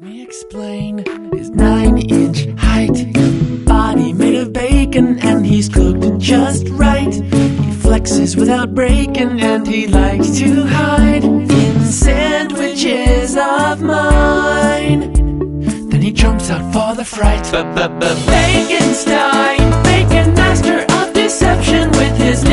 Me explain his 9-inch height, body made of bacon, and he's cooked just right. He flexes without breaking, and he likes to hide in sandwiches of mine. Then he jumps out for the fright. Baconstein, bacon master of deception, with his